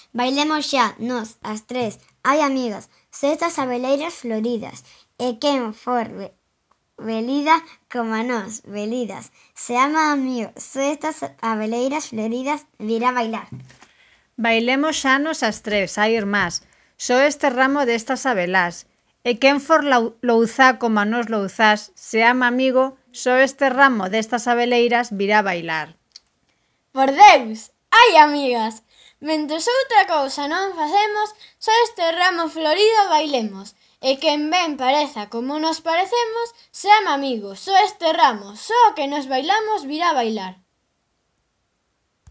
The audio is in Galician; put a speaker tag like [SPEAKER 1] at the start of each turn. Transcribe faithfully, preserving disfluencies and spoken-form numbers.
[SPEAKER 1] Bailemos xa, nós, as tres, ai amigas, só estas abeleiras floridas, e quen for ve- velida como nós, velidas, se ama amigo, só estas abeleiras floridas, virá bailar.
[SPEAKER 2] Bailemos xa nos as tres, ai irmás, só este ramo destas abelás, e quen for lau- louzá como a nós louzás, se ama amigo, só este ramo destas abeleiras virá bailar.
[SPEAKER 3] Por Deus! Ai, amigas! Mentres outra cousa non facemos, só este ramo florido bailemos. E quen ben pareza como nos parecemos, se ama amigo, só este ramo, só o que nos bailamos virá bailar.